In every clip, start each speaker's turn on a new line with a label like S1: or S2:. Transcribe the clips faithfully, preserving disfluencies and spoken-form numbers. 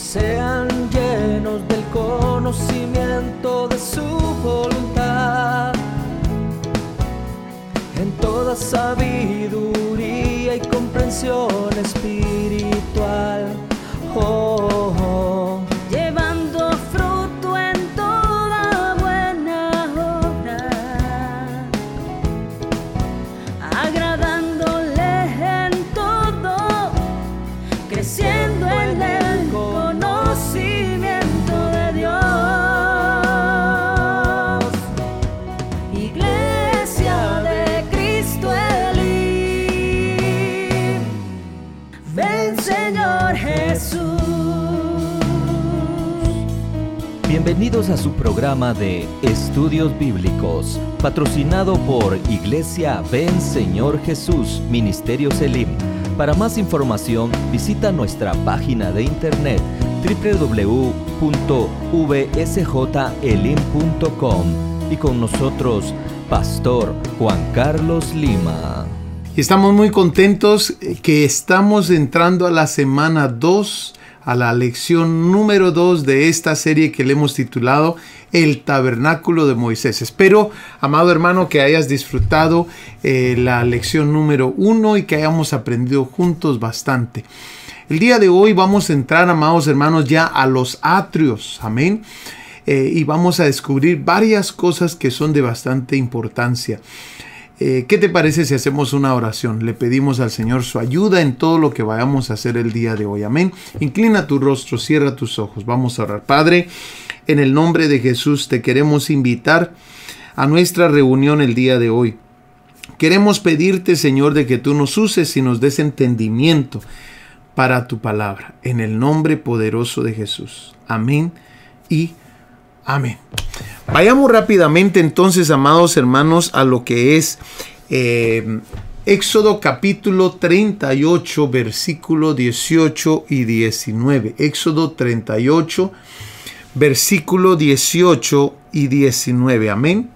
S1: sean llenos del conocimiento de su voluntad, en toda sabiduría y comprensión espiritual. Oh, oh.
S2: Llevando fruto en toda buena obra, agradándole en todo, creciendo en el conocimiento de Dios. Iglesia de Cristo Elim, ven Señor Jesús.
S1: Bienvenidos a su programa de Estudios Bíblicos, patrocinado por Iglesia Ven Señor Jesús, Ministerios Elim. Para más información, visita nuestra página de internet doble u doble u doble u punto v s j elim punto com y con nosotros, Pastor Juan Carlos Lima.
S3: Y estamos muy contentos que estamos entrando a la semana dos, a la lección número dos de esta serie que le hemos titulado El Tabernáculo de Moisés. Espero, amado hermano, que hayas disfrutado eh, la lección número uno y que hayamos aprendido juntos bastante. El día de hoy vamos a entrar, amados hermanos, ya a los atrios. Amén. Eh, y vamos a descubrir varias cosas que son de bastante importancia. Eh, ¿Qué te parece si hacemos una oración? Le pedimos al Señor su ayuda en todo lo que vayamos a hacer el día de hoy. Amén. Inclina tu rostro, cierra tus ojos. Vamos a orar. Padre, en el nombre de Jesús te queremos invitar a nuestra reunión el día de hoy. Queremos pedirte, Señor, de que tú nos uses y nos des entendimiento para tu palabra. En el nombre poderoso de Jesús. Amén y amén. Vayamos rápidamente entonces, amados hermanos, a lo que es eh, Éxodo capítulo treinta y ocho, versículo dieciocho y diecinueve. Éxodo treinta y ocho, versículo dieciocho y diecinueve. Amén.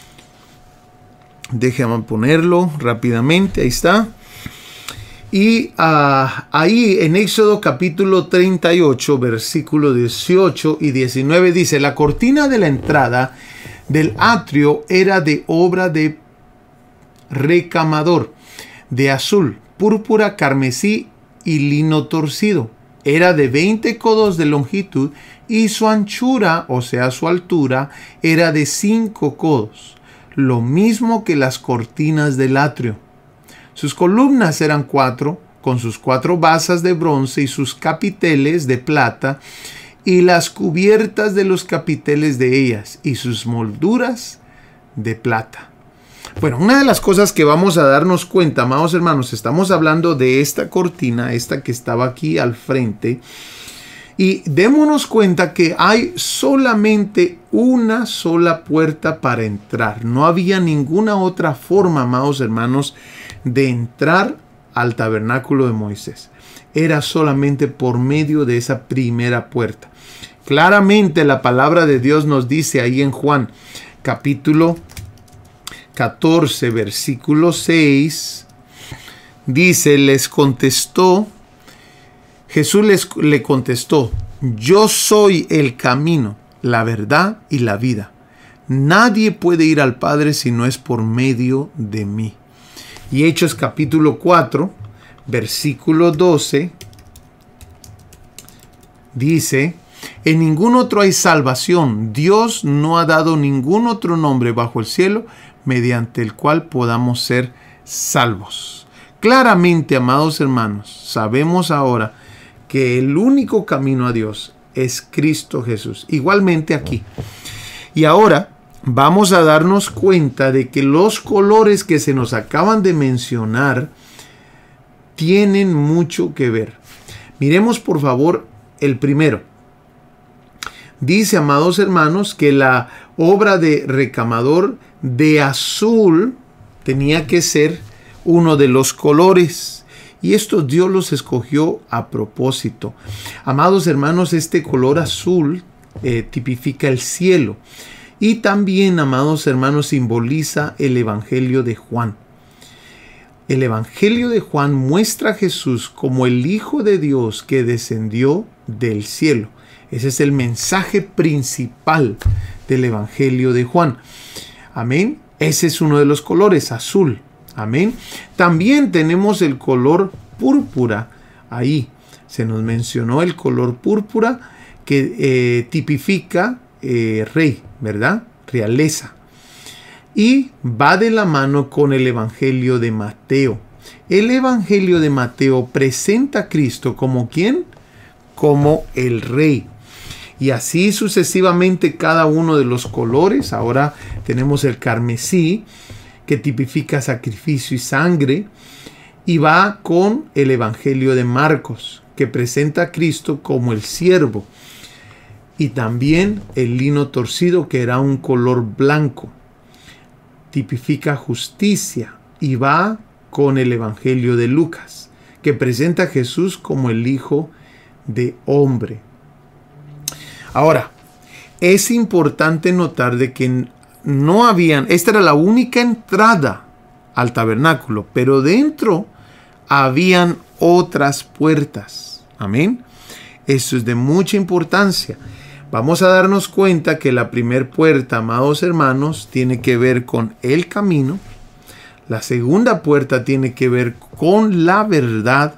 S3: Déjame ponerlo rápidamente. Ahí está. Y uh, ahí en Éxodo capítulo treinta y ocho, versículo dieciocho y diecinueve dice: la cortina de la entrada del atrio era de obra de recamador, de azul, púrpura, carmesí y lino torcido. Era de veinte codos de longitud y su anchura, o sea su altura, era de cinco codos, lo mismo que las cortinas del atrio. Sus columnas eran cuatro, con sus cuatro basas de bronce y sus capiteles de plata, y las cubiertas de los capiteles de ellas, y sus molduras de plata. Bueno, una de las cosas que vamos a darnos cuenta, amados hermanos, estamos hablando de esta cortina, esta que estaba aquí al frente, y démonos cuenta que hay solamente una sola puerta para entrar. No había ninguna otra forma, amados hermanos, de entrar al tabernáculo de Moisés. Era solamente por medio de esa primera puerta. Claramente la palabra de Dios nos dice ahí en Juan capítulo catorce, versículo seis, dice: les contestó, Jesús les, le contestó: yo soy el camino, la verdad y la vida. Nadie puede ir al Padre si no es por medio de mí. Y Hechos capítulo cuatro, versículo doce, dice: en ningún otro hay salvación. Dios no ha dado ningún otro nombre bajo el cielo mediante el cual podamos ser salvos. Claramente, amados hermanos, sabemos ahora que el único camino a Dios es Cristo Jesús. Igualmente aquí. Y ahora vamos a darnos cuenta de que los colores que se nos acaban de mencionar tienen mucho que ver. Miremos por favor el primero. Dice, amados hermanos, que la obra de recamador de azul tenía que ser uno de los colores. Y esto Dios los escogió a propósito. Amados hermanos, este color azul eh, tipifica el cielo. Y también, amados hermanos, simboliza el Evangelio de Juan. El Evangelio de Juan muestra a Jesús como el Hijo de Dios que descendió del cielo. Ese es el mensaje principal del Evangelio de Juan. Amén. Ese es uno de los colores, azul. Amén. También tenemos el color púrpura. Ahí se nos mencionó el color púrpura que eh, tipifica eh, rey, ¿verdad? Realeza. Y va de la mano con el Evangelio de Mateo. El Evangelio de Mateo presenta a Cristo como ¿quién? Como el rey. Y así sucesivamente cada uno de los colores. Ahora tenemos el carmesí, que tipifica sacrificio y sangre. Y va con el Evangelio de Marcos, que presenta a Cristo como el siervo. Y también el lino torcido, que era un color blanco, tipifica justicia. Y va con el Evangelio de Lucas, que presenta a Jesús como el Hijo de Hombre. Ahora, es importante notar de que no habían, esta era la única entrada al tabernáculo, pero dentro habían otras puertas. Amén. Eso es de mucha importancia. Vamos a darnos cuenta que la primer puerta, amados hermanos, tiene que ver con el camino. La segunda puerta tiene que ver con la verdad.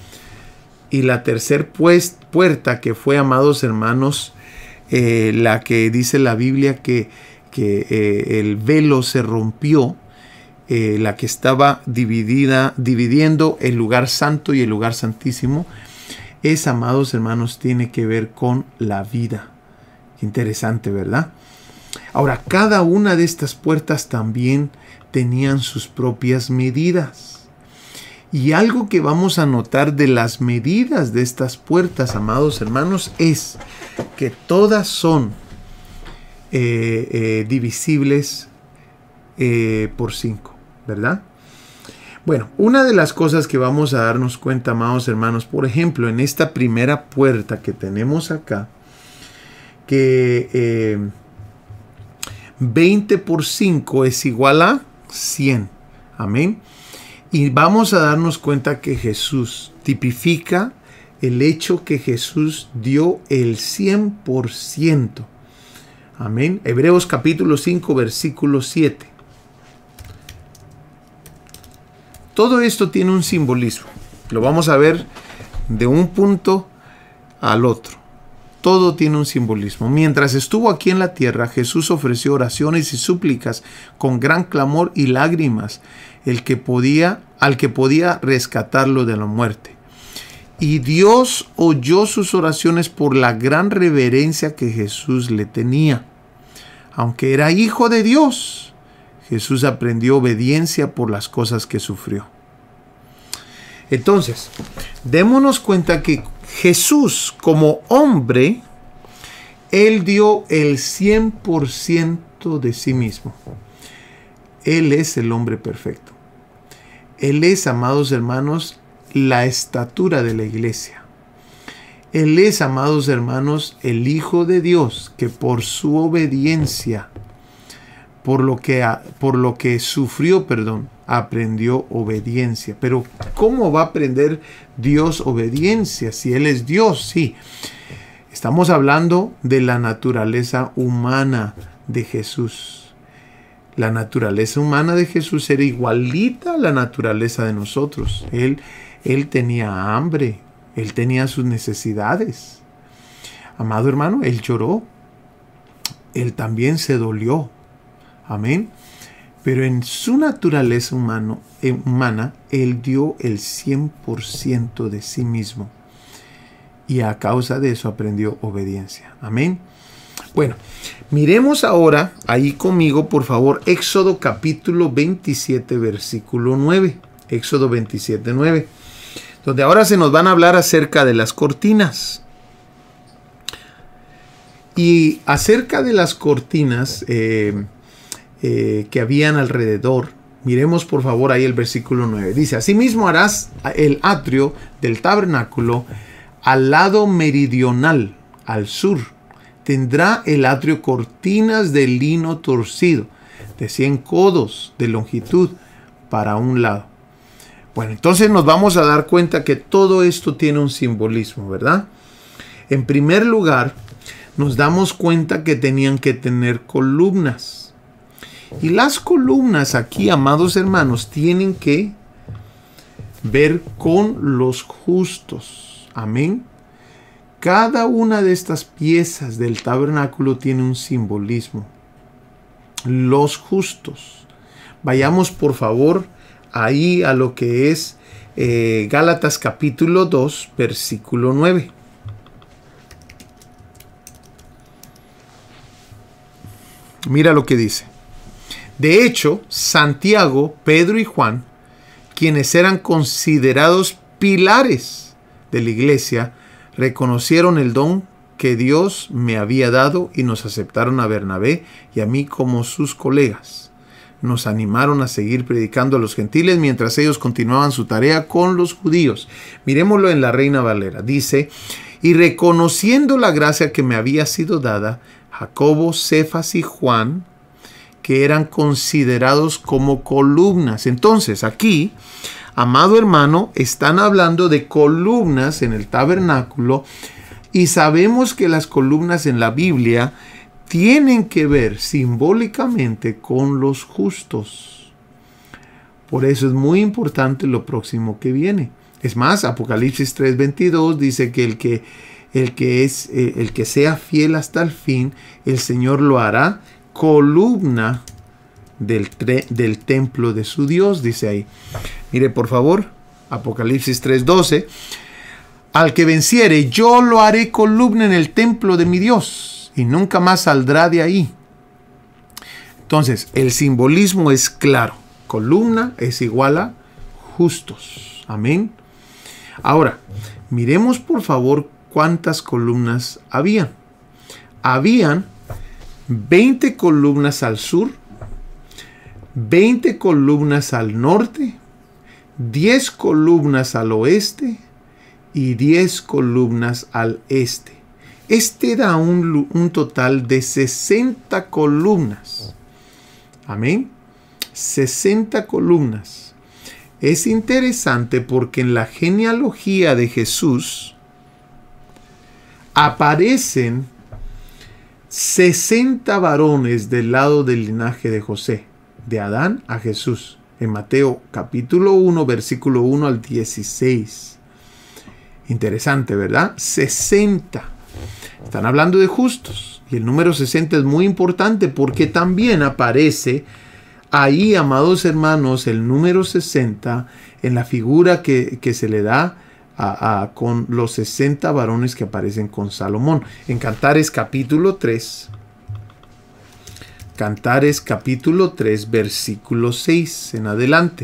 S3: Y la tercera pues, puerta que fue, amados hermanos, eh, la que dice la Biblia que, que eh, el velo se rompió, eh, la que estaba dividida, dividiendo el lugar santo y el lugar santísimo, es, amados hermanos, tiene que ver con la vida. Qué interesante, ¿verdad? Ahora, cada una de estas puertas también tenían sus propias medidas. Y algo que vamos a notar de las medidas de estas puertas, amados hermanos, es que todas son eh, eh, divisibles eh, por cinco, ¿verdad? Bueno, una de las cosas que vamos a darnos cuenta, amados hermanos, por ejemplo, en esta primera puerta que tenemos acá, que eh, veinte por cinco es igual a cien. Amén. Y vamos a darnos cuenta que Jesús tipifica el hecho que Jesús dio el cien por ciento. Amén. Hebreos capítulo cinco, versículo siete. Todo esto tiene un simbolismo. Lo vamos a ver de un punto al otro. Todo tiene un simbolismo. Mientras estuvo aquí en la tierra, Jesús ofreció oraciones y súplicas con gran clamor y lágrimas el que podía, al que podía rescatarlo de la muerte. Y Dios oyó sus oraciones por la gran reverencia que Jesús le tenía. Aunque era hijo de Dios, Jesús aprendió obediencia por las cosas que sufrió. Entonces, démonos cuenta que Jesús, como hombre, Él dio el cien por ciento de sí mismo. Él es el hombre perfecto. Él es, amados hermanos, la estatura de la iglesia. Él es, amados hermanos, el Hijo de Dios, que por su obediencia, por lo que, por lo que sufrió, perdón, aprendió obediencia. Pero ¿cómo va a aprender Dios obediencia si Él es Dios? Sí, estamos hablando de la naturaleza humana de Jesús. La naturaleza humana de Jesús era igualita a la naturaleza de nosotros. Él, él tenía hambre, Él tenía sus necesidades. Amado hermano, Él lloró. Él también se dolió. Amén. Pero en su naturaleza humano, eh, humana, Él dio el cien por ciento de sí mismo. Y a causa de eso aprendió obediencia. Amén. Bueno, miremos ahora, ahí conmigo, por favor, Éxodo capítulo veintisiete, versículo nueve. Éxodo veintisiete, nueve. Donde ahora se nos van a hablar acerca de las cortinas. Y acerca de las cortinas eh, eh, que habían alrededor, miremos por favor ahí el versículo nueve. Dice, asimismo harás el atrio del tabernáculo al lado meridional, al sur. Tendrá el atrio cortinas de lino torcido, de cien codos de longitud para un lado. Bueno, entonces nos vamos a dar cuenta que todo esto tiene un simbolismo, ¿verdad? En primer lugar, nos damos cuenta que tenían que tener columnas. Y las columnas aquí, amados hermanos, tienen que ver con los justos. Amén. Cada una de estas piezas del tabernáculo tiene un simbolismo. Los justos. Vayamos por favor ahí a lo que es eh, Gálatas capítulo dos, versículo nueve. Mira lo que dice. De hecho, Santiago, Pedro y Juan, quienes eran considerados pilares de la iglesia, reconocieron el don que Dios me había dado y nos aceptaron a Bernabé y a mí como sus colegas. Nos animaron a seguir predicando a los gentiles mientras ellos continuaban su tarea con los judíos. Miremoslo en la Reina Valera. Dice, y reconociendo la gracia que me había sido dada, Jacobo, Cefas y Juan, que eran considerados como columnas. Entonces, aquí, amado hermano, están hablando de columnas en el tabernáculo y sabemos que las columnas en la Biblia tienen que ver simbólicamente con los justos. Por eso es muy importante lo próximo que viene. Es más, Apocalipsis tres veintidós dice que el que, el que, es, eh, el que sea fiel hasta el fin, el Señor lo hará columna del, tre- del templo de su Dios, dice ahí. Mire por favor, Apocalipsis tres doce. Al que venciere, yo lo haré columna en el templo de mi Dios, y nunca más saldrá de ahí. Entonces, el simbolismo es claro. Columna es igual a justos. Amén. Ahora, miremos por favor cuántas columnas habían. Habían veinte columnas al sur, veinte columnas al norte, diez columnas al oeste y diez columnas al este. Este da un, un total de sesenta columnas. Amén. sesenta columnas. Es interesante porque en la genealogía de Jesús aparecen sesenta varones del lado del linaje de José, de Adán a Jesús, en Mateo capítulo uno, versículo uno al dieciséis. Interesante, ¿verdad? sesenta. Están hablando de justos. Y el número sesenta es muy importante porque también aparece ahí, amados hermanos, el número sesenta en la figura que, que se le da A, a, con los sesenta varones que aparecen con Salomón. En Cantares capítulo tres, Cantares capítulo tres, versículo seis en adelante.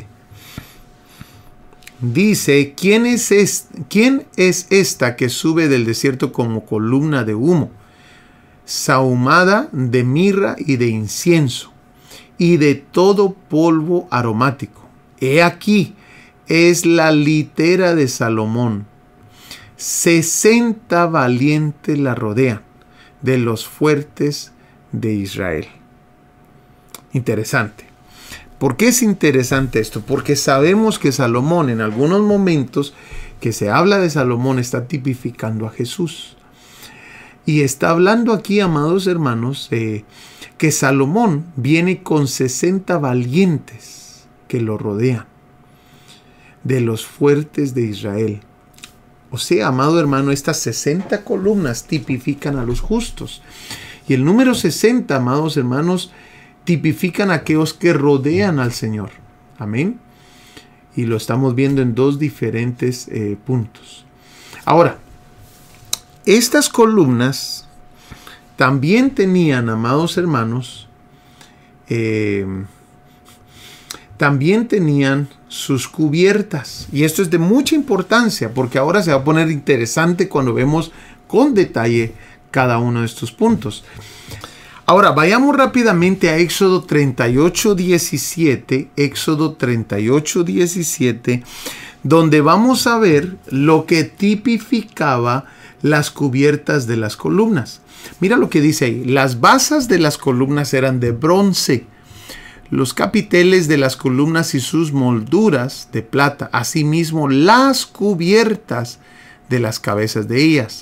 S3: Dice, ¿quién es, es, ¿quién es esta que sube del desierto como columna de humo, sahumada de mirra y de incienso, y de todo polvo aromático? He aquí, es la litera de Salomón. sesenta valientes la rodean, de los fuertes de Israel. Interesante. ¿Por qué es interesante esto? Porque sabemos que Salomón, en algunos momentos que se habla de Salomón, está tipificando a Jesús. Y está hablando aquí, amados hermanos, eh, que Salomón viene con sesenta valientes que lo rodean, de los fuertes de Israel. O sea, amado hermano, estas sesenta columnas tipifican a los justos. Y el número sesenta, amados hermanos, tipifican a aquellos que rodean al Señor. Amén. Y lo estamos viendo en dos diferentes eh, puntos. Ahora, estas columnas también tenían, amados hermanos, eh, también tenían sus cubiertas. Y esto es de mucha importancia porque ahora se va a poner interesante cuando vemos con detalle cada uno de estos puntos. Ahora, vayamos rápidamente a Éxodo treinta y ocho, diecisiete. Éxodo treinta y ocho, diecisiete, donde vamos a ver lo que tipificaba las cubiertas de las columnas. Mira lo que dice ahí. Las basas de las columnas eran de bronce, los capiteles de las columnas y sus molduras de plata, asimismo las cubiertas de las cabezas de ellas,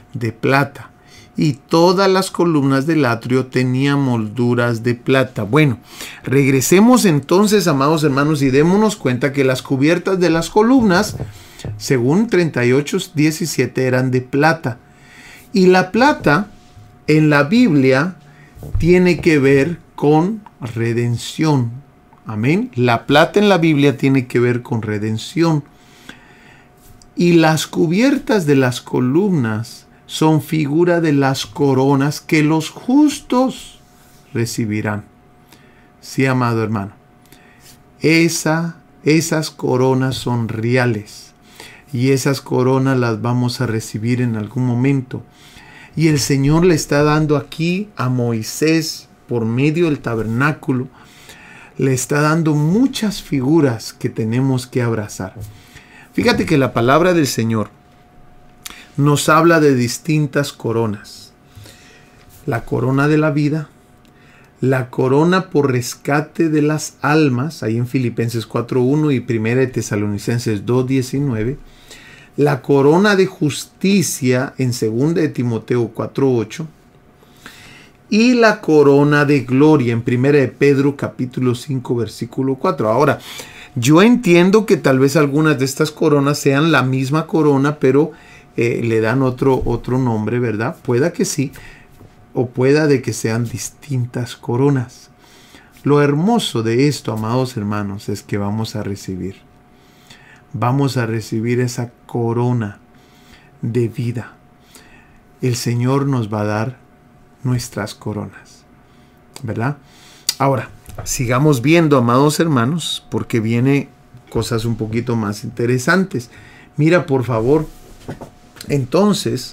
S3: de plata. Y todas las columnas del atrio tenían molduras de plata. Bueno, regresemos entonces, amados hermanos, y démonos cuenta que las cubiertas de las columnas, según treinta y ocho diecisiete, eran de plata. Y la plata en la Biblia tiene que ver con redención. Amén. La plata en la Biblia tiene que ver con redención. Y las cubiertas de las columnas son figura de las coronas que los justos recibirán. Sí, amado hermano. Esa, esas coronas son reales. Y esas coronas las vamos a recibir en algún momento. Y el Señor le está dando aquí a Moisés, por medio del tabernáculo, le está dando muchas figuras que tenemos que abrazar. Fíjate que la palabra del Señor nos habla de distintas coronas. La corona de la vida, la corona por rescate de las almas, ahí en Filipenses cuatro uno y primera de Tesalonicenses dos diecinueve. La corona de justicia en segunda de Timoteo cuatro ocho. Y la corona de gloria en primera de Pedro capítulo cinco versículo cuatro. Ahora, yo entiendo que tal vez algunas de estas coronas sean la misma corona, pero eh, le dan otro, otro nombre, ¿verdad? Pueda que sí, o pueda de que sean distintas coronas. Lo hermoso de esto, amados hermanos, es que vamos a recibir. Vamos a recibir esa corona de vida. El Señor nos va a dar nuestras coronas, ¿verdad? Ahora, sigamos viendo, amados hermanos, porque viene cosas un poquito más interesantes. Mira, por favor, entonces,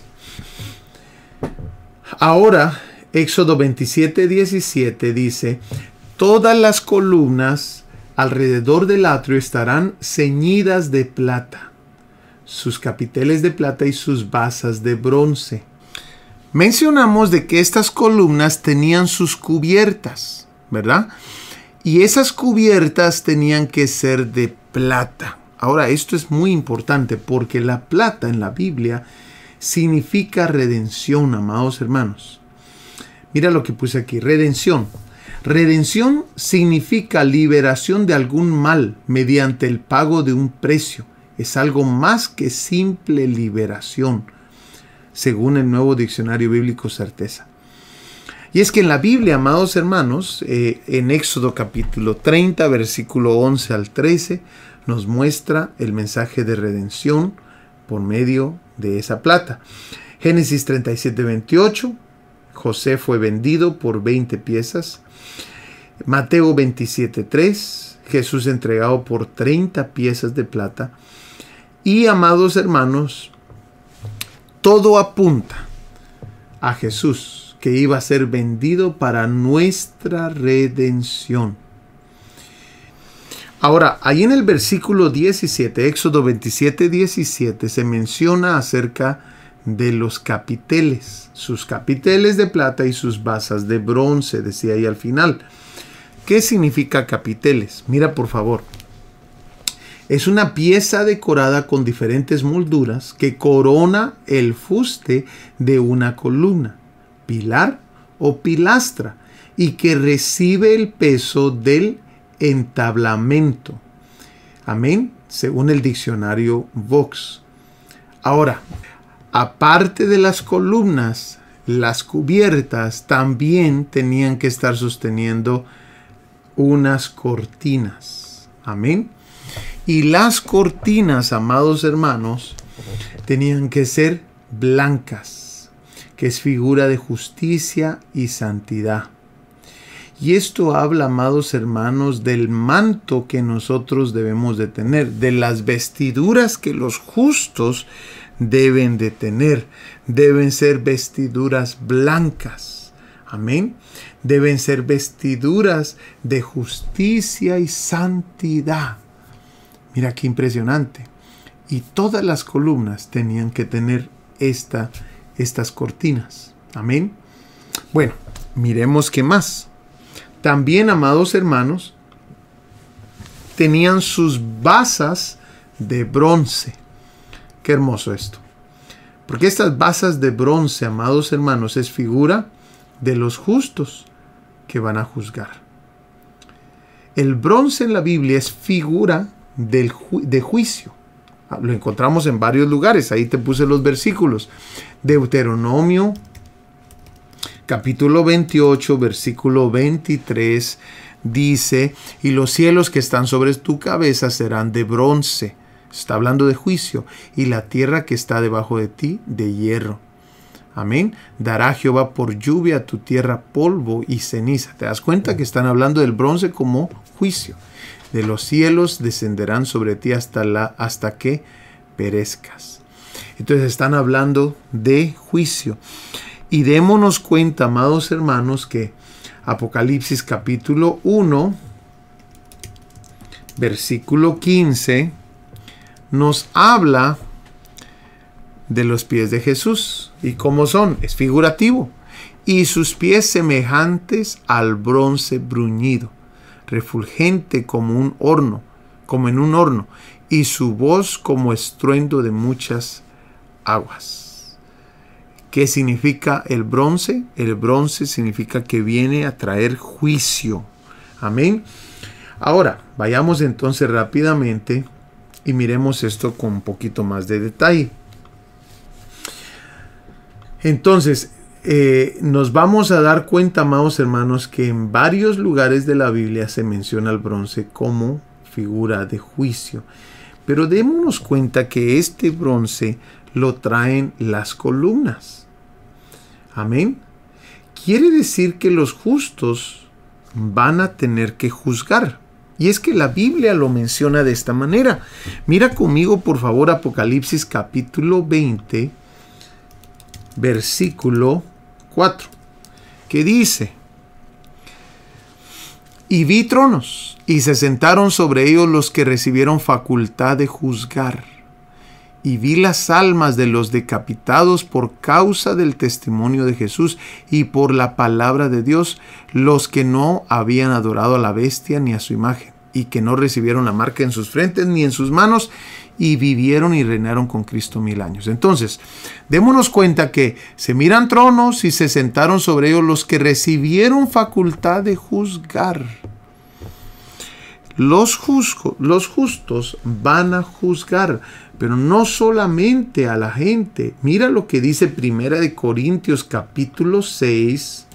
S3: ahora, Éxodo veintisiete diecisiete dice, todas las columnas alrededor del atrio estarán ceñidas de plata, sus capiteles de plata y sus basas de bronce. Mencionamos de que estas columnas tenían sus cubiertas, ¿verdad? Y esas cubiertas tenían que ser de plata. Ahora, esto es muy importante porque la plata en la Biblia significa redención, amados hermanos. Mira lo que puse aquí, redención. Redención significa liberación de algún mal mediante el pago de un precio. Es algo más que simple liberación, según el Nuevo Diccionario Bíblico Certeza. Y es que en la Biblia, amados hermanos, eh, en Éxodo capítulo treinta, versículo once al trece, nos muestra el mensaje de redención por medio de esa plata. Génesis treinta y siete, veintiocho, José fue vendido por veinte piezas. Mateo veintisiete, tres, Jesús entregado por treinta piezas de plata. Y, amados hermanos, todo apunta a Jesús, que iba a ser vendido para nuestra redención. Ahora, ahí en el versículo diecisiete, Éxodo veintisiete, diecisiete, se menciona acerca de los capiteles, sus capiteles de plata y sus basas de bronce, decía ahí al final. ¿Qué significa capiteles? Mira, por favor. Es una pieza decorada con diferentes molduras que corona el fuste de una columna, pilar o pilastra, y que recibe el peso del entablamento. Amén, según el diccionario Vox. Ahora, aparte de las columnas, las cubiertas también tenían que estar sosteniendo unas cortinas. Amén. Y las cortinas, amados hermanos, tenían que ser blancas, que es figura de justicia y santidad. Y esto habla, amados hermanos, del manto que nosotros debemos de tener, de las vestiduras que los justos deben de tener. Deben ser vestiduras blancas. Amén. Deben ser vestiduras de justicia y santidad. Mira qué impresionante. Y todas las columnas tenían que tener esta, estas cortinas. Amén. Bueno, miremos qué más. También, amados hermanos, tenían sus basas de bronce. Qué hermoso esto. Porque estas basas de bronce, amados hermanos, es figura de los justos que van a juzgar. El bronce en la Biblia es figura del ju- de juicio. Lo encontramos en varios lugares. Ahí te puse los versículos. Deuteronomio, capítulo veintiocho, versículo veintitrés, dice: y los cielos que están sobre tu cabeza serán de bronce. Está hablando de juicio. Y la tierra que está debajo de ti, de hierro. Amén. Dará Jehová por lluvia a tu tierra polvo y ceniza. ¿Te das cuenta que están hablando del bronce como juicio? De los cielos descenderán sobre ti hasta, la, hasta que perezcas. Entonces están hablando de juicio. Y démonos cuenta, amados hermanos, que Apocalipsis capítulo uno, versículo quince, nos habla de los pies de Jesús. ¿Y cómo son? Es figurativo. Y sus pies semejantes al bronce bruñido, refulgente como un horno, como en un horno, y su voz como estruendo de muchas aguas. ¿Qué significa el bronce? El bronce significa que viene a traer juicio. Amén. Ahora, vayamos entonces rápidamente y miremos esto con un poquito más de detalle. Entonces, eh, nos vamos a dar cuenta, amados hermanos, que en varios lugares de la Biblia se menciona el bronce como figura de juicio. Pero démonos cuenta que este bronce lo traen las columnas. Amén. Quiere decir que los justos van a tener que juzgar. Y es que la Biblia lo menciona de esta manera. Mira conmigo, por favor, Apocalipsis capítulo veinte, versículo cuatro, que dice: y vi tronos, y se sentaron sobre ellos los que recibieron facultad de juzgar. Y vi las almas de los decapitados por causa del testimonio de Jesús y por la palabra de Dios, los que no habían adorado a la bestia ni a su imagen, y que no recibieron la marca en sus frentes ni en sus manos, y vivieron y reinaron con Cristo mil años. Entonces, démonos cuenta que se miran tronos y se sentaron sobre ellos los que recibieron facultad de juzgar. Los, juzgo, los justos van a juzgar, pero no solamente a la gente. Mira lo que dice Primera de Corintios capítulo seis,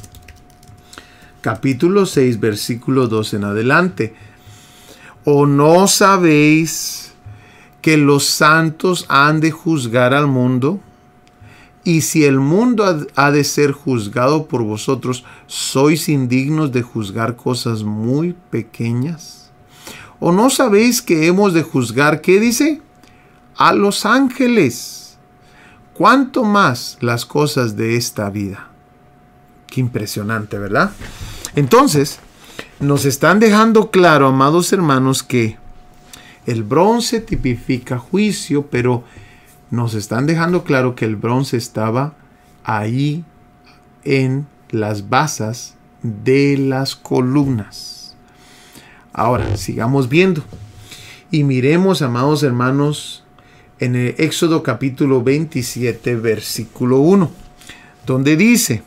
S3: capítulo seis, versículo dos en adelante. ¿O no sabéis que los santos han de juzgar al mundo? Y si el mundo ha de ser juzgado por vosotros, ¿sois indignos de juzgar cosas muy pequeñas? ¿O no sabéis que hemos de juzgar, qué dice? A los ángeles. ¿Cuánto más las cosas de esta vida? Qué impresionante, ¿verdad? Entonces, nos están dejando claro, amados hermanos, que el bronce tipifica juicio, pero nos están dejando claro que el bronce estaba ahí en las basas de las columnas. Ahora, sigamos viendo y miremos, amados hermanos, en el Éxodo capítulo veintisiete, versículo uno, donde dice,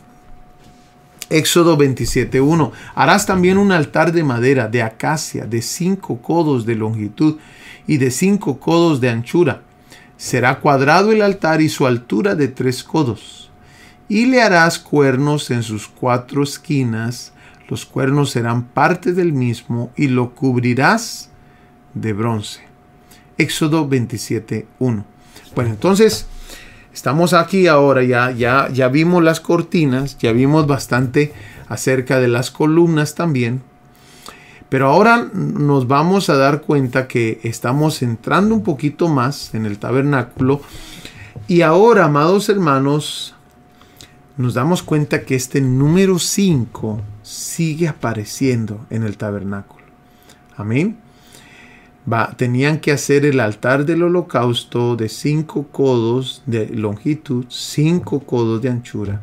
S3: Éxodo veintisiete, uno, harás también un altar de madera, de acacia, de cinco codos de longitud y de cinco codos de anchura. Será cuadrado el altar y su altura de tres codos. Y le harás cuernos en sus cuatro esquinas. Los cuernos serán parte del mismo y lo cubrirás de bronce. Éxodo veintisiete, uno. Bueno, entonces estamos aquí ahora, ya, ya, ya vimos las cortinas, ya vimos bastante acerca de las columnas también. Pero ahora nos vamos a dar cuenta que estamos entrando un poquito más en el tabernáculo. Y ahora, amados hermanos, nos damos cuenta que este número cinco sigue apareciendo en el tabernáculo. Amén. Va, tenían que hacer el altar del holocausto de cinco codos de longitud, cinco codos de anchura.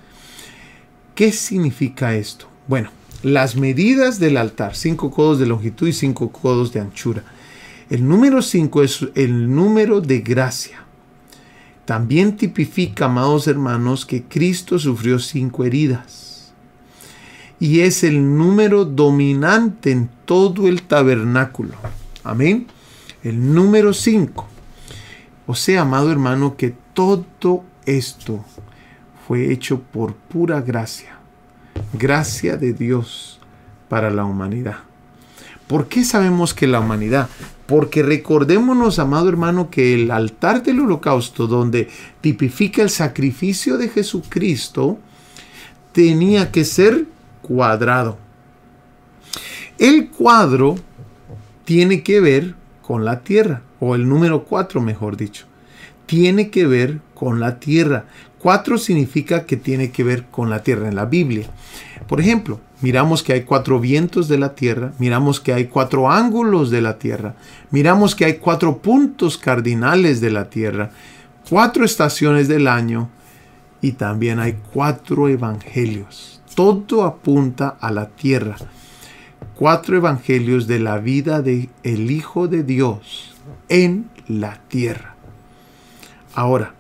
S3: ¿Qué significa esto? Bueno, las medidas del altar, cinco codos de longitud y cinco codos de anchura. El número cinco es el número de gracia. también tipifica, amados hermanos, que Cristo sufrió cinco heridas. Y es el número dominante en todo el tabernáculo. Amén. El número cinco. O sea, amado hermano, que todo esto fue hecho por pura gracia. Gracia de Dios para la humanidad. ¿Por qué sabemos que la humanidad? Porque recordémonos, amado hermano, que el altar del holocausto, donde tipifica el sacrificio de Jesucristo, tenía que ser cuadrado. El cuadro tiene que ver con la tierra, o el número cuatro, mejor dicho, tiene que ver con la tierra. Cuatro significa que tiene que ver con la tierra en la Biblia. Por ejemplo, miramos que hay cuatro vientos de la tierra, miramos que hay cuatro ángulos de la tierra, miramos que hay cuatro puntos cardinales de la tierra, cuatro estaciones del año y también hay cuatro evangelios. Todo apunta a la tierra. Cuatro evangelios de la vida del Hijo de Dios en la tierra. Ahora,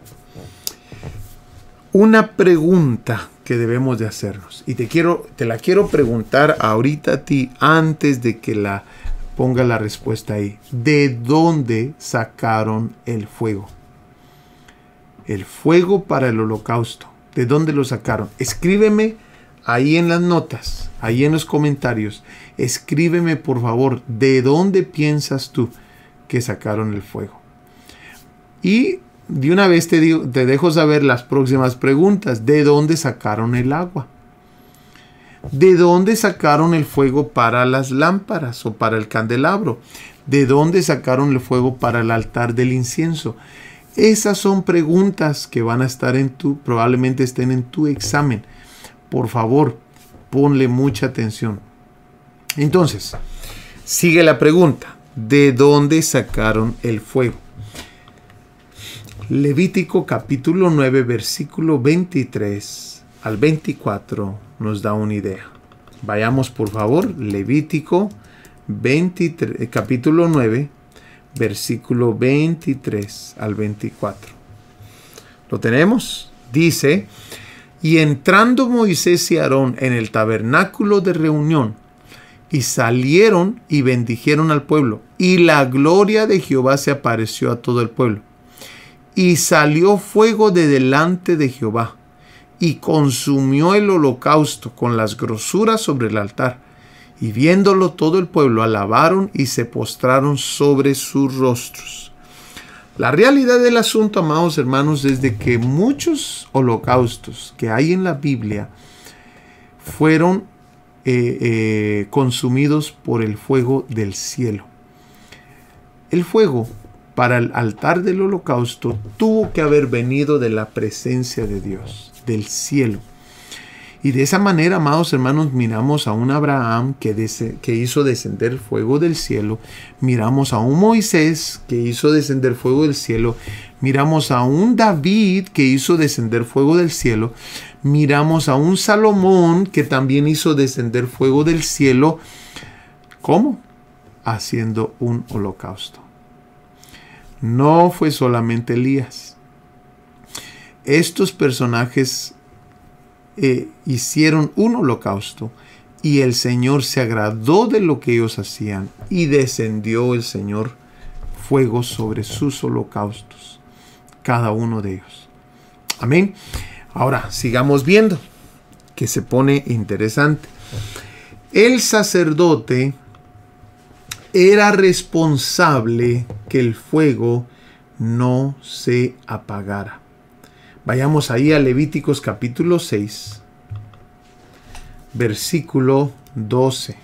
S3: una pregunta que debemos de hacernos, y te quiero, te la quiero preguntar ahorita a ti antes de que la ponga la respuesta ahí. ¿De dónde sacaron el fuego? El fuego para el holocausto. ¿De dónde lo sacaron? Escríbeme ahí en las notas, ahí en los comentarios. Escríbeme por favor, ¿de dónde piensas tú que sacaron el fuego? Y de una vez te, digo, te dejo saber las próximas preguntas. ¿De dónde sacaron el agua? ¿De dónde sacaron el fuego para las lámparas o para el candelabro? ¿De dónde sacaron el fuego para el altar del incienso? Esas son preguntas que van a estar en tu, probablemente estén en tu examen. Por favor, ponle mucha atención. Entonces, sigue la pregunta. ¿De dónde sacaron el fuego? Levítico capítulo nueve, versículo veintitrés al veinticuatro nos da una idea. Vayamos por favor, Levítico veintitrés, capítulo nueve, versículo veintitrés al veinticuatro. ¿Lo tenemos? Dice: y entrando Moisés y Aarón en el tabernáculo de reunión, y salieron y bendijeron al pueblo, y la gloria de Jehová se apareció a todo el pueblo. Y salió fuego de delante de Jehová, y consumió el holocausto con las grosuras sobre el altar. Y viéndolo todo el pueblo, alabaron y se postraron sobre sus rostros. La realidad del asunto, amados hermanos, es de que muchos holocaustos que hay en la Biblia fueron eh, eh, consumidos por el fuego del cielo. El fuego para el altar del holocausto tuvo que haber venido de la presencia de Dios, del cielo. Y de esa manera, amados hermanos, miramos a un Abraham que, des- que hizo descender fuego del cielo. Miramos a un Moisés que hizo descender fuego del cielo. Miramos a un David que hizo descender fuego del cielo. Miramos a un Salomón que también hizo descender fuego del cielo. ¿Cómo? Haciendo un holocausto. No fue solamente Elías. Estos personajes eh, hicieron un holocausto y el Señor se agradó de lo que ellos hacían y descendió el Señor fuego sobre sus holocaustos, cada uno de ellos. Amén. Ahora sigamos viendo que se pone interesante. El sacerdote era responsable que el fuego no se apagara. Vayamos ahí a Levíticos capítulo seis, versículo doce.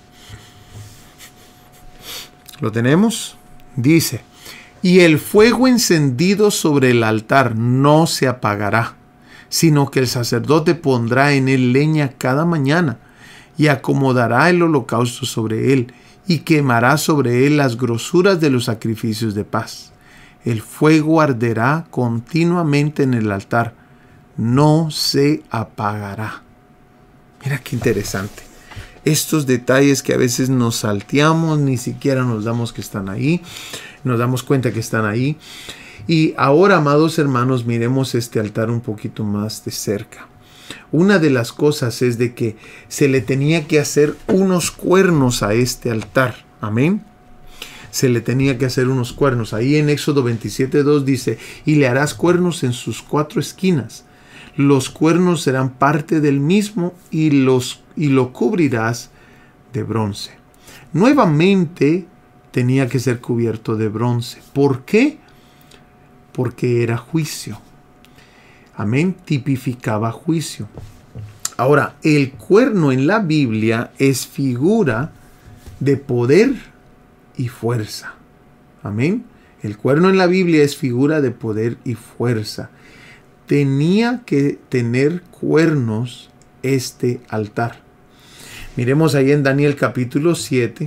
S3: ¿Lo tenemos? Dice: y el fuego encendido sobre el altar no se apagará, sino que el sacerdote pondrá en él leña cada mañana y acomodará el holocausto sobre él, y quemará sobre él las grosuras de los sacrificios de paz. El fuego arderá continuamente en el altar, no se apagará. Mira qué interesante. Estos detalles que a veces nos salteamos, ni siquiera nos damos que están ahí. Nos damos cuenta que están ahí. Y ahora, amados hermanos, miremos este altar un poquito más de cerca. Una de las cosas es de que se le tenía que hacer unos cuernos a este altar. Amén. Se le tenía que hacer unos cuernos. Ahí en Éxodo veintisiete dos dice, y le harás cuernos en sus cuatro esquinas. Los cuernos serán parte del mismo y, los, y lo cubrirás de bronce. Nuevamente tenía que ser cubierto de bronce. ¿Por qué? Porque era juicio. Amén. Tipificaba juicio. Ahora, el cuerno en la Biblia es figura de poder y fuerza. Amén. El cuerno en la Biblia es figura de poder y fuerza. Tenía que tener cuernos este altar. Miremos ahí en Daniel capítulo siete.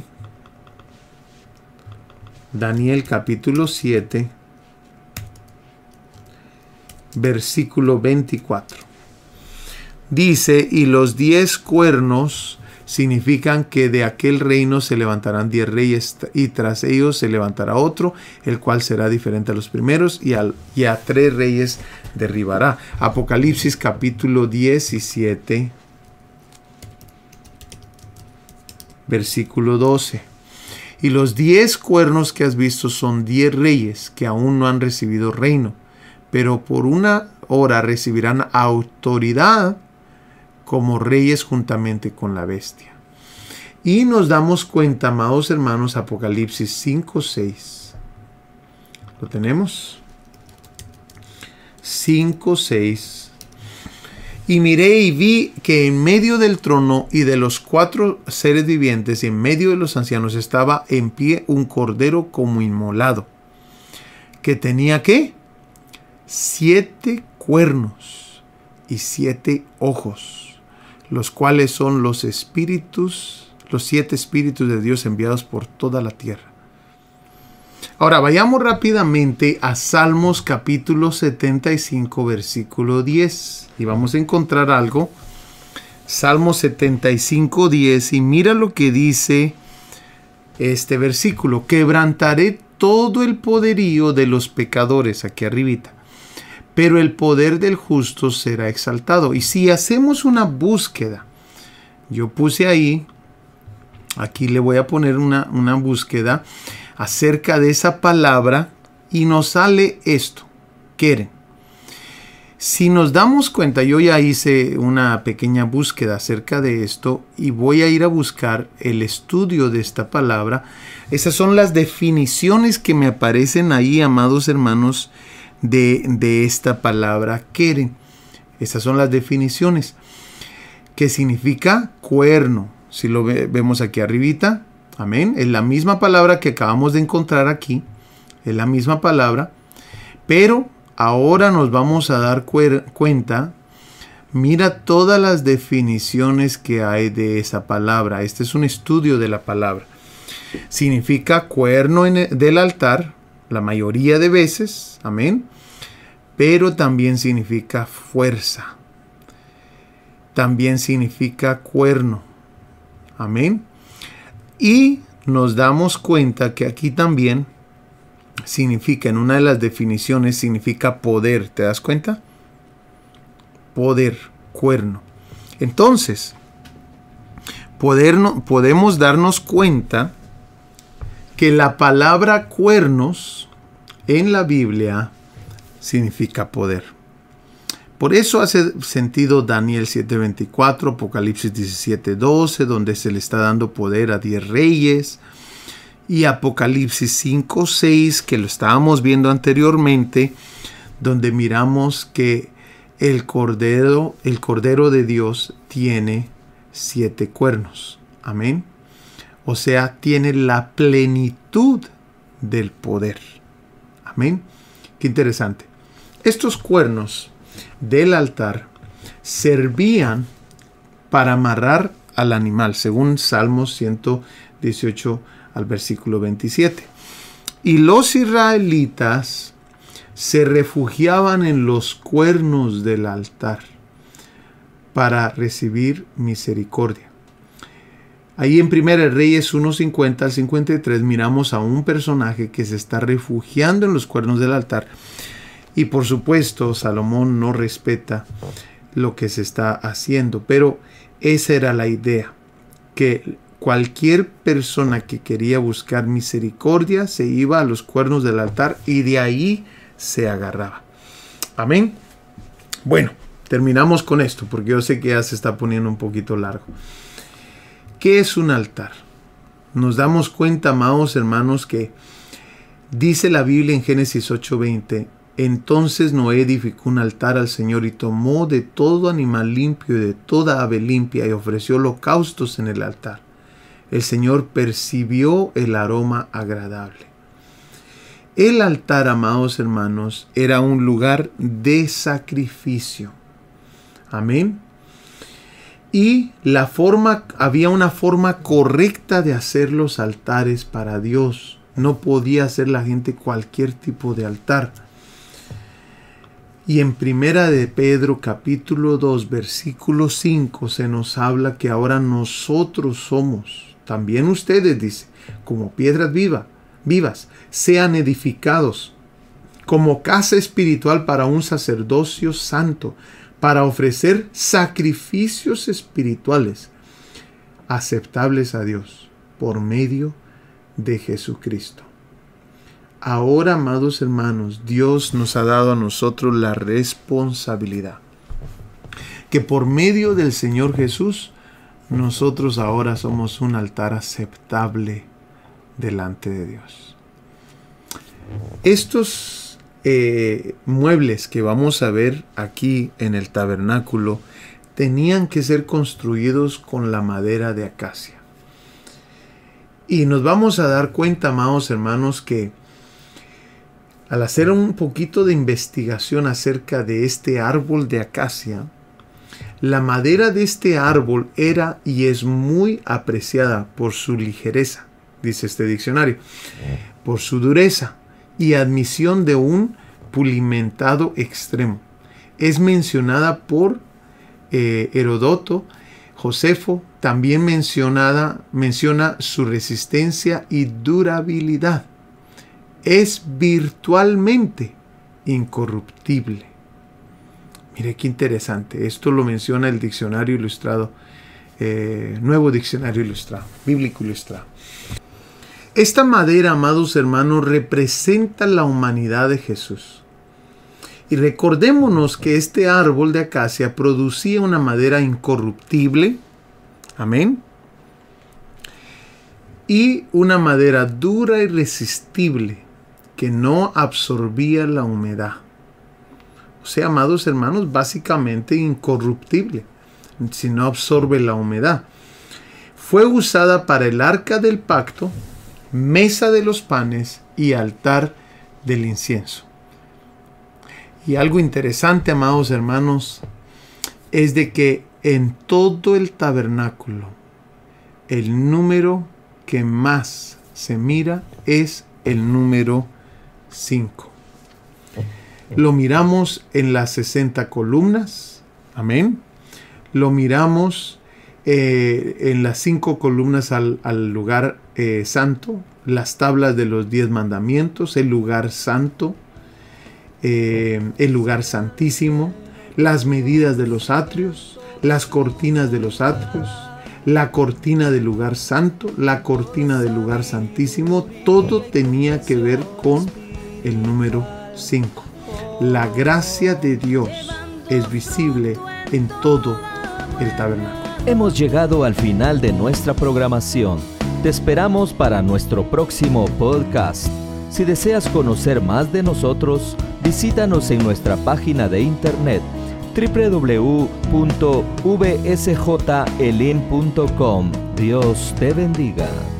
S3: Daniel capítulo siete. Versículo veinticuatro. Dice, y los diez cuernos significan que de aquel reino se levantarán diez reyes y tras ellos se levantará otro, el cual será diferente a los primeros y, al, y a tres reyes derribará. Apocalipsis capítulo diecisiete, versículo doce. Y los diez cuernos que has visto son diez reyes que aún no han recibido reino, pero por una hora recibirán autoridad como reyes juntamente con la bestia. Y nos damos cuenta, amados hermanos, Apocalipsis cinco seis. ¿Lo tenemos? cinco seis. Y miré y vi que en medio del trono y de los cuatro seres vivientes, en medio de los ancianos, estaba en pie un cordero como inmolado, que tenía ¿qué? Siete cuernos y siete ojos, los cuales son los espíritus, los siete espíritus de Dios enviados por toda la tierra. Ahora vayamos rápidamente a Salmos capítulo setenta y cinco, versículo diez. Y vamos a encontrar algo. Salmos setenta y cinco, diez. Y mira lo que dice este versículo. Quebrantaré todo el poderío de los pecadores, aquí arribita, pero el poder del justo será exaltado. Y si hacemos una búsqueda, yo puse ahí, aquí le voy a poner una, una búsqueda acerca de esa palabra y nos sale esto, quieren. Si nos damos cuenta, yo ya hice una pequeña búsqueda acerca de esto y voy a ir a buscar el estudio de esta palabra. Esas son las definiciones que me aparecen ahí, amados hermanos, de, de esta palabra quieren. Esas son las definiciones. ¿Qué significa? Cuerno. Si lo ve, vemos aquí arribita. Amén. Es la misma palabra que acabamos de encontrar aquí. Es la misma palabra. Pero ahora nos vamos a dar cuer- cuenta. Mira todas las definiciones que hay de esa palabra. Este es un estudio de la palabra. Significa cuerno en el, del altar, la mayoría de veces. Amén. Pero también significa fuerza. También significa cuerno. Amén. Y nos damos cuenta que aquí también significa, en una de las definiciones, significa poder. ¿Te das cuenta? Poder, cuerno. Entonces, poder, podemos darnos cuenta que la palabra cuernos en la Biblia significa poder. Por eso hace sentido Daniel siete veinticuatro, Apocalipsis diecisiete doce, donde se le está dando poder a diez reyes, y Apocalipsis cinco seis, que lo estábamos viendo anteriormente, donde miramos que el cordero, el cordero de Dios tiene siete cuernos. Amén. O sea, tiene la plenitud del poder. Amén. Qué interesante. Estos cuernos del altar servían para amarrar al animal, según Salmos ciento dieciocho al versículo veintisiete. Y los israelitas se refugiaban en los cuernos del altar para recibir misericordia. Ahí en Primera Reyes uno cincuenta al cincuenta y tres miramos a un personaje que se está refugiando en los cuernos del altar. Y por supuesto, Salomón no respeta lo que se está haciendo, pero esa era la idea, que cualquier persona que quería buscar misericordia se iba a los cuernos del altar y de ahí se agarraba. Amén. Bueno, terminamos con esto porque yo sé que ya se está poniendo un poquito largo. ¿Qué es un altar? Nos damos cuenta, amados hermanos, que dice la Biblia en Génesis ocho veinte: entonces Noé edificó un altar al Señor y tomó de todo animal limpio y de toda ave limpia y ofreció holocaustos en el altar. El Señor percibió el aroma agradable. El altar, amados hermanos, era un lugar de sacrificio. Amén. Y la forma, había una forma correcta de hacer los altares para Dios. No podía hacer la gente cualquier tipo de altar. Y en Primera de Pedro capítulo dos versículo cinco se nos habla que ahora nosotros somos, también ustedes, dice, como piedras viva, vivas, sean edificados como casa espiritual para un sacerdocio santo, para ofrecer sacrificios espirituales aceptables a Dios por medio de Jesucristo. Ahora, amados hermanos, Dios nos ha dado a nosotros la responsabilidad que por medio del Señor Jesús nosotros ahora somos un altar aceptable delante de Dios. Estos Eh, muebles que vamos a ver aquí en el tabernáculo tenían que ser construidos con la madera de acacia. Y nos vamos a dar cuenta, amados hermanos, que al hacer un poquito de investigación acerca de este árbol de acacia, la madera de este árbol era y es muy apreciada por su ligereza, dice este diccionario, por su dureza y admisión de un pulimentado extremo. Es mencionada por eh, Heródoto. Josefo también mencionada, menciona su resistencia y durabilidad. Es virtualmente incorruptible. Mire qué interesante. Esto lo menciona el diccionario ilustrado, eh, nuevo diccionario ilustrado, bíblico ilustrado. Esta madera, amados hermanos, representa la humanidad de Jesús. Y recordémonos que este árbol de acacia producía una madera incorruptible. Amén. Y una madera dura y resistible que no absorbía la humedad. O sea, amados hermanos, básicamente incorruptible, si no absorbe la humedad. Fue usada para el arca del pacto, mesa de los panes y altar del incienso. Y algo interesante, amados hermanos, es de que en todo el tabernáculo el número que más se mira es el número cinco. Lo miramos en las sesenta columnas. Amén. Lo miramos Eh, en las cinco columnas al, al lugar eh, santo, las tablas de los diez mandamientos, el lugar santo, eh, el lugar santísimo, las medidas de los atrios, las cortinas de los atrios, la cortina del lugar santo, la cortina del lugar santísimo, todo tenía que ver con el número cinco. La gracia de Dios es visible en todo el tabernáculo.
S1: Hemos llegado al final de nuestra programación. Te esperamos para nuestro próximo podcast. Si deseas conocer más de nosotros, visítanos en nuestra página de internet doble u doble u doble u punto v s j elim punto com. Dios te bendiga.